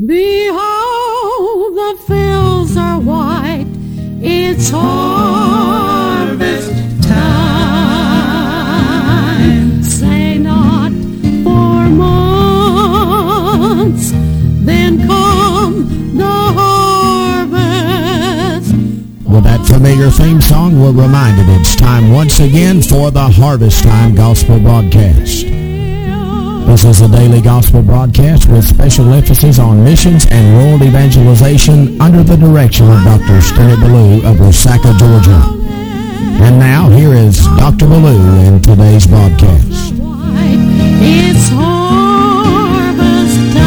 Behold, the fields are white, it's harvest time. Say not 4 months, then come the harvest. With that familiar theme song, we're reminded it's time once again for the Harvest Time Gospel Broadcast. This is a daily gospel broadcast with special emphasis on missions and world evangelization under the direction of Dr. Stanley Ballou of Osaka, Georgia. And now, here is Dr. Ballou in today's broadcast. It's harvest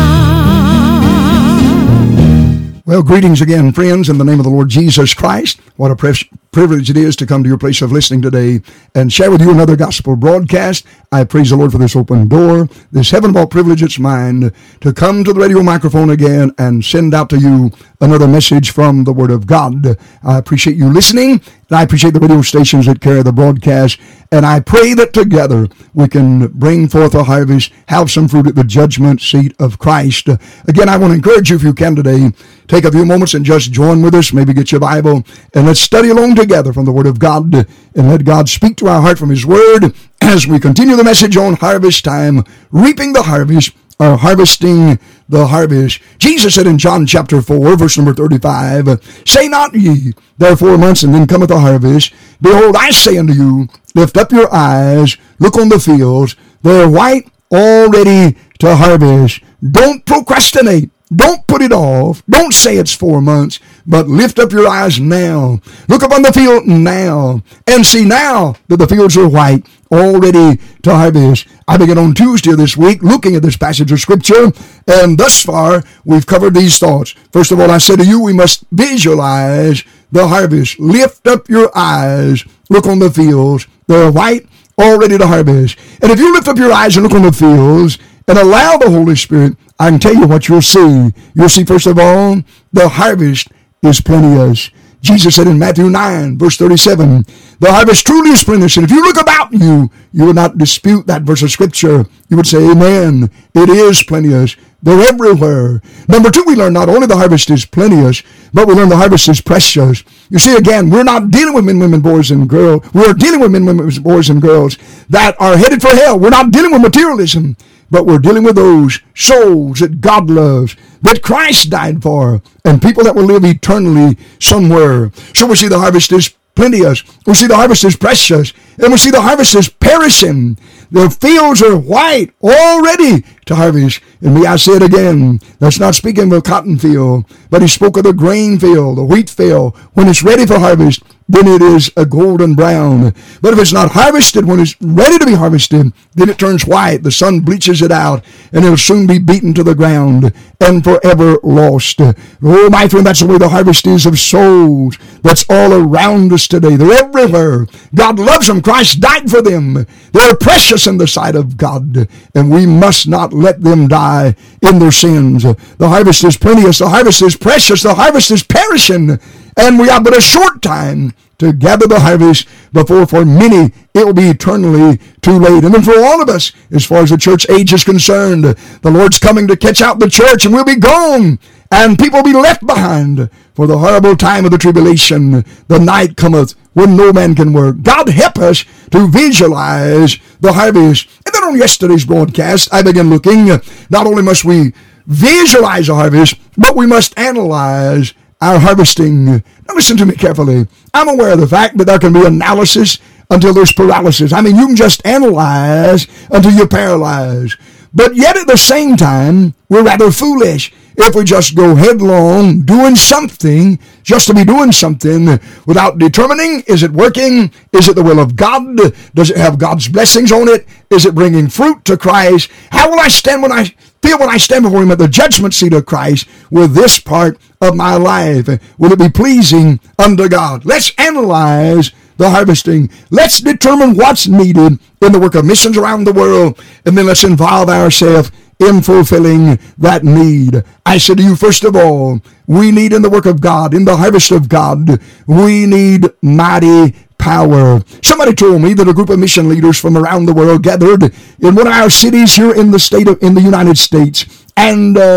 time. Well, greetings again, friends, in the name of the Lord Jesus Christ. What a privilege it is to come to your place of listening today and share with you another gospel broadcast. I praise the Lord for this open door, this heaven-bought privilege it's mine to come to the radio microphone again and send out to you another message from the Word of God. I appreciate you listening, and I appreciate the radio stations that carry the broadcast, and I pray that together we can bring forth a harvest, have some fruit at the judgment seat of Christ. Again, I want to encourage you, if you can today, take a few moments and just join with us, maybe get your Bible, and let's study along together from the Word of God, and let God speak to our heart from His Word as we continue the message on harvest time, reaping the harvest, or harvesting the harvest. Jesus said in John chapter 4, verse number 35, Say not ye, there are 4 months, and then cometh the harvest. Behold, I say unto you, lift up your eyes, look on the fields, they are white, all ready to harvest. Don't procrastinate. Don't put it off. Don't say it's 4 months, but lift up your eyes now. Look upon the field now, and see now that the fields are white, all ready to harvest. I began on Tuesday of this week looking at this passage of Scripture, and thus far we've covered these thoughts. First of all, I said to you, we must visualize the harvest. Lift up your eyes. Look on the fields. They're white, all ready to harvest. And if you lift up your eyes and look on the fields and allow the Holy Spirit, I can tell you what you'll see. You'll see, first of all, the harvest is plenteous. Jesus said in Matthew 9, verse 37, the harvest truly is plenteous. And if you look about you, you would not dispute that verse of Scripture. You would say, amen, it is plenteous. They're everywhere. Number 2, we learn not only the harvest is plenteous, but we learn the harvest is precious. You see, again, we're not dealing with men, women, boys, and girls. We're dealing with men, women, boys, and girls that are headed for hell. We're not dealing with materialism, but we're dealing with those souls that God loves, that Christ died for, and people that will live eternally somewhere. So we see the harvest is plenteous. We see the harvest is precious. And we see the harvest is perishing. The fields are white, all ready to harvest. And may I say it again, that's not speaking of a cotton field, but he spoke of the grain field, the wheat field. When it's ready for harvest, then it is a golden brown. But if it's not harvested, when it's ready to be harvested, then it turns white. The sun bleaches it out, and it'll soon be beaten to the ground and forever lost. Oh, my friend, that's the way the harvest is of souls. That's all around us today. They're everywhere. God loves them. Christ died for them. They're precious in the sight of God, and we must not let them die in their sins. The harvest is plenteous. The harvest is precious. The harvest is perishing. And we have but a short time to gather the harvest before for many it will be eternally too late. And then for all of us, as far as the church age is concerned, the Lord's coming to catch out the church, and we'll be gone, and people will be left behind for the horrible time of the tribulation. The night cometh when no man can work. God help us to visualize the harvest. And then on yesterday's broadcast, I began looking, not only must we visualize the harvest, but we must analyze our harvesting. Now listen to me carefully. I'm aware of the fact that there can be analysis until there's paralysis. I mean, you can just analyze until you're paralyzed. But yet at the same time, we're rather foolish if we just go headlong doing something, just to be doing something, without determining, is it working? Is it the will of God? Does it have God's blessings on it? Is it bringing fruit to Christ? How will I stand when I stand before Him at the judgment seat of Christ with this part of my life? Will it be pleasing unto God? Let's analyze the harvesting. Let's determine what's needed in the work of missions around the world, and then let's involve ourselves in fulfilling that need. I said to you, first of all, we need in the work of God, in the harvest of God, we need mighty power. Somebody told me that a group of mission leaders from around the world gathered in one of our cities here in the United States, and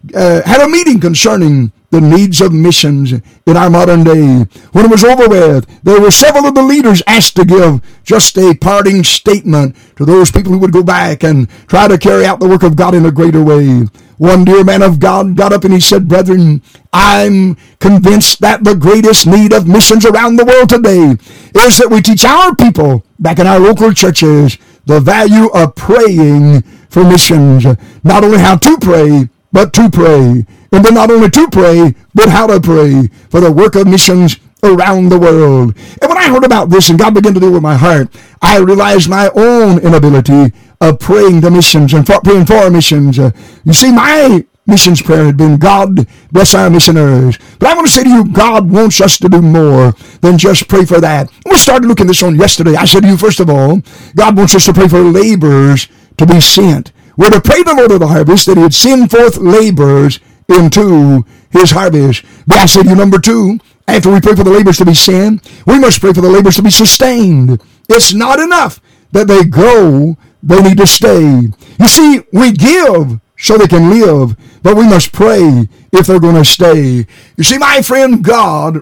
had a meeting concerning the needs of missions in our modern day. When it was over with, there were several of the leaders asked to give just a parting statement to those people who would go back and try to carry out the work of God in a greater way. One dear man of God got up and he said, "Brethren, I'm convinced that the greatest need of missions around the world today is that we teach our people back in our local churches the value of praying for missions. Not only how to pray, but to pray. And then not only to pray, but how to pray for the work of missions around the world." And when I heard about this and God began to deal with my heart, I realized my own inability of praying the missions and praying for missions. You see, my missions prayer had been, "God bless our missionaries." But I want to say to you, God wants us to do more than just pray for that. We started looking this on yesterday. I said to you, first of all, God wants us to pray for laborers to be sent. We're to pray the Lord of the harvest that he'd send forth laborers into his harvest. But I said to you, number two, after we pray for the laborers to be sent, we must pray for the laborers to be sustained. It's not enough that they go, they need to stay. You see, we give so they can live, but we must pray if they're going to stay. You see, my friend, God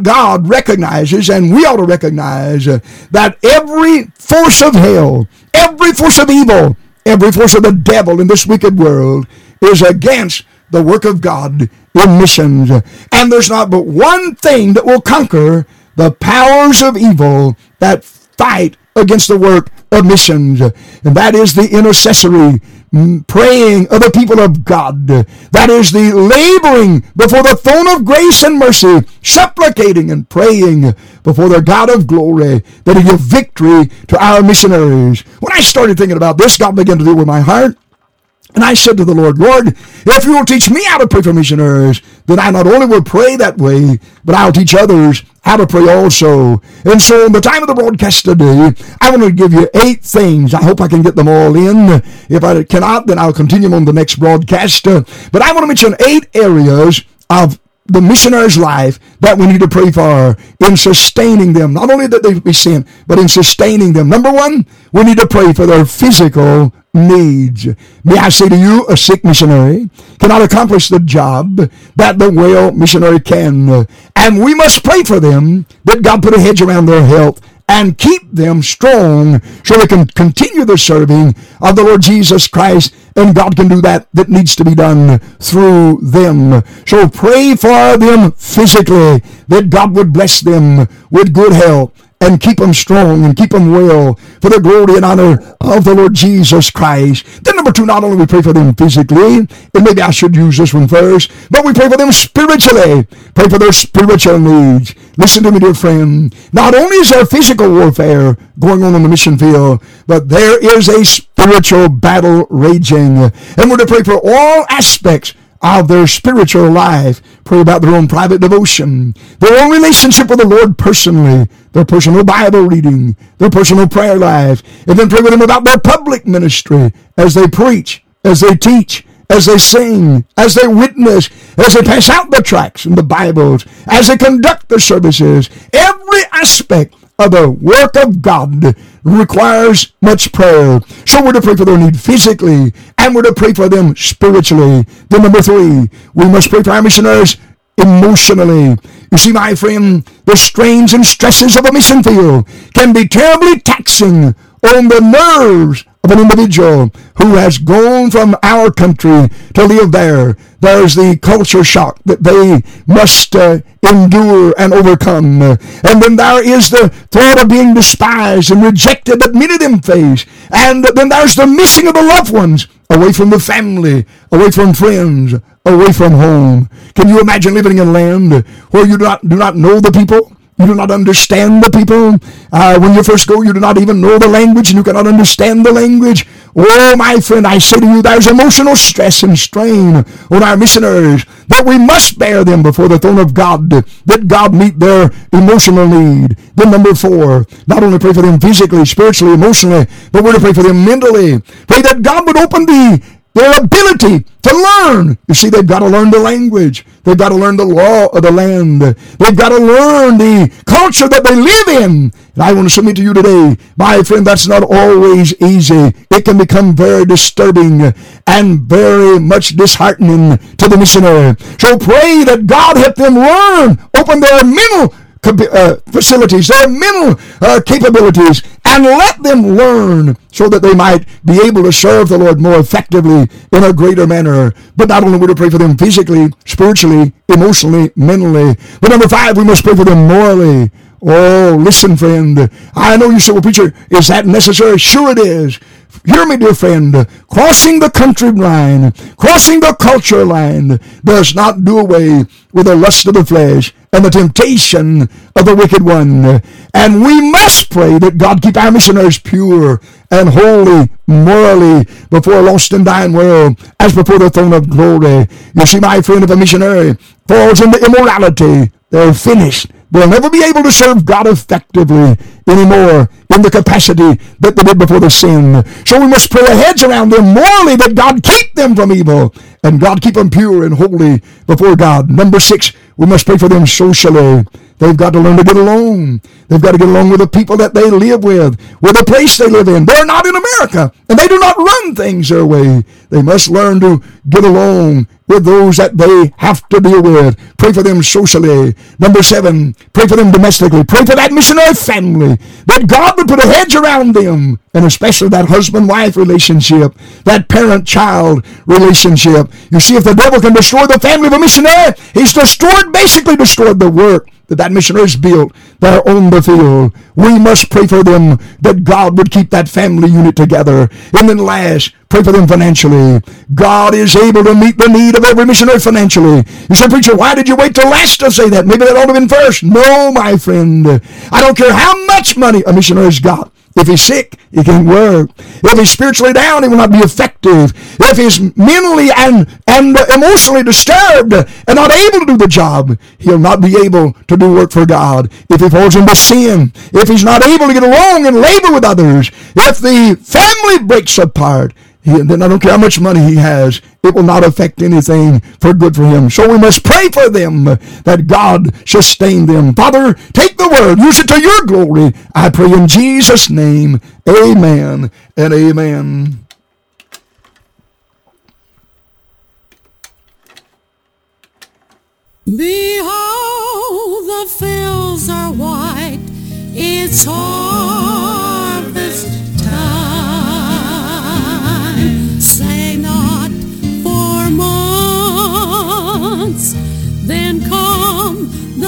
recognizes, and we ought to recognize, that every force of hell, every force of evil, every force of the devil in this wicked world is against the work of God in missions. And there's not but one thing that will conquer the powers of evil that fight against the work of missions, and that is the intercessory praying of the people of God. That is the laboring before the throne of grace and mercy, supplicating and praying before the God of glory that he give victory to our missionaries. When I started thinking about this, God began to deal with my heart. And I said to the Lord, "Lord, if you will teach me how to pray for missionaries, then I not only will pray that way, but I'll teach others how to pray also." And so in the time of the broadcast today, I want to give you 8 things. I hope I can get them all in. If I cannot, then I'll continue on the next broadcast. But I want to mention 8 areas of the missionary's life that we need to pray for in sustaining them. Not only that they be sent, but in sustaining them. Number 1, we need to pray for their physical needs. May I say to you, a sick missionary cannot accomplish the job that the well missionary can. And we must pray for them that God put a hedge around their health and keep them strong so they can continue the serving of the Lord Jesus Christ, and God can do that needs to be done through them. So pray for them physically, that God would bless them with good health and keep them strong and keep them well for the glory and honor of the Lord Jesus Christ. Then number 2, not only we pray for them physically, and maybe I should use this one first, but we pray for them spiritually. Pray for their spiritual needs. Listen to me, dear friend. Not only is there physical warfare going on the mission field, but there is a spiritual battle raging. And we're to pray for all aspects of their spiritual life. Pray about their own private devotion, their own relationship with the Lord personally, their personal Bible reading, their personal prayer life, and then pray with them about their public ministry as they preach, as they teach, as they sing, as they witness, as they pass out the tracts and the Bibles, as they conduct the services. Every aspect of the work of God requires much prayer. So we're to pray for their need physically, and we're to pray for them spiritually. Then number 3, we must pray for our missionaries emotionally. You see, my friend, the strains and stresses of a mission field can be terribly taxing on the nerves of an individual who has gone from our country to live there. There's the culture shock that they must endure and overcome. And then there is the thought of being despised and rejected that many of them face. And then there's the missing of the loved ones, away from the family, away from friends, away from home. Can you imagine living in a land where you do not know the people? You do not understand the people. When you first go, you do not even know the language, and you cannot understand the language. Oh, my friend, I say to you, there's emotional stress and strain on our missionaries, that we must bear them before the throne of God, that God meet their emotional need. Then number 4, not only pray for them physically, spiritually, emotionally, but we're to pray for them mentally. Pray that God would open their ability to learn. You see, they've got to learn the language. They've got to learn the law of the land. They've got to learn the culture that they live in. And I want to submit to you today, my friend, that's not always easy. It can become very disturbing and very much disheartening to the missionary. So pray that God help them learn, open their mental facilities, their mental capabilities, and let them learn so that they might be able to serve the Lord more effectively in a greater manner. But not only would we pray for them physically, spiritually, emotionally, mentally, but number 5, we must pray for them morally. Oh, listen, friend. I know you say, well, preacher, is that necessary? Sure it is. Hear me, dear friend. Crossing the country line, crossing the culture line does not do away with the lust of the flesh and the temptation of the wicked one. And we must pray that God keep our missionaries pure and holy morally before a lost and dying world as before the throne of glory. You see, my friend, if a missionary falls into immorality, they're finished. They'll never be able to serve God effectively anymore in the capacity that they did before the sin. So we must pray our heads around them morally, that God keep them from evil and God keep them pure and holy before God. Number 6, we must pray for them socially. They've got to learn to get along. They've got to get along with the people that they live with the place they live in. They're not in America, and they do not run things their way. They must learn to get along with those that they have to deal with. Pray for them socially. Number 7, pray for them domestically. Pray for that missionary family, that God would put a hedge around them, and especially that husband-wife relationship, that parent-child relationship. You see, if the devil can destroy the family of a missionary, he's basically destroyed the work that missionaries built there on the field. We must pray for them that God would keep that family unit together. And then last, pray for them financially. God is able to meet the need of every missionary financially. You say, preacher, why did you wait till last to say that? Maybe that ought to have been first. No, my friend. I don't care how much money a missionary's got. If he's sick, he can't work. If he's spiritually down, he will not be effective. If he's mentally and emotionally disturbed and not able to do the job, he'll not be able to do work for God. If he falls into sin, if he's not able to get along and labor with others, if the family breaks apart, then I don't care how much money he has, it will not affect anything for good for him. So we must pray for them that God sustain them. Father, take the word, use it to your glory. I pray in Jesus' name. Amen and amen. Behold, the fields are white. It's harvest time. Say not for months, then come the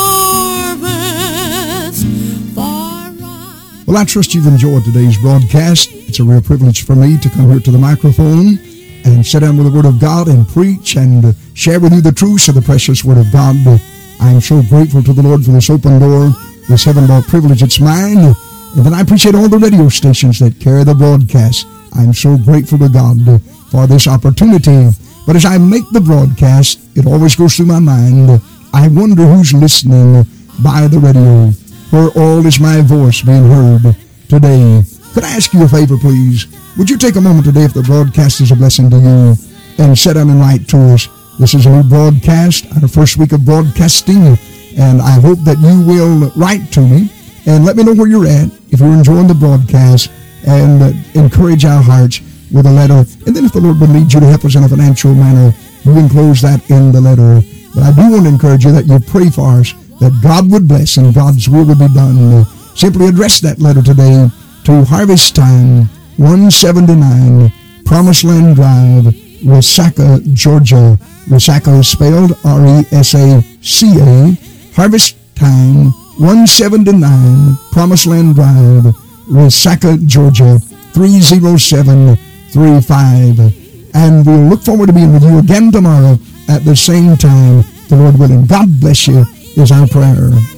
harvest. Well, I trust you've enjoyed today's broadcast. It's a real privilege for me to come here to the microphone and sit down with the Word of God and preach and share with you the truths of the precious Word of God. I am so grateful to the Lord for this open door, this heaven-brought privilege. It's mine. And then I appreciate all the radio stations that carry the broadcast. I'm so grateful to God for this opportunity. But as I make the broadcast, it always goes through my mind, I wonder who's listening by the radio, where all is my voice being heard today. Could I ask you a favor, please? Would you take a moment today, if the broadcast is a blessing to you, and sit down and write to us? This is a new broadcast, our first week of broadcasting, and I hope that you will write to me and let me know where you're at, if you're enjoying the broadcast, and encourage our hearts with a letter. And then if the Lord would lead you to help us in a financial manner, you enclose that in the letter. But I do want to encourage you that you pray for us, that God would bless and God's will would be done. Simply address that letter today to Harvest Time, 179 Promised Land Drive, Resaca, Georgia. Resaca is spelled R-E-S-A-C-A. Harvest Time, 179 Promised Land Drive, Resaca, Georgia, 30735. And we'll look forward to being with you again tomorrow at the same time, the Lord willing. God bless you is our prayer.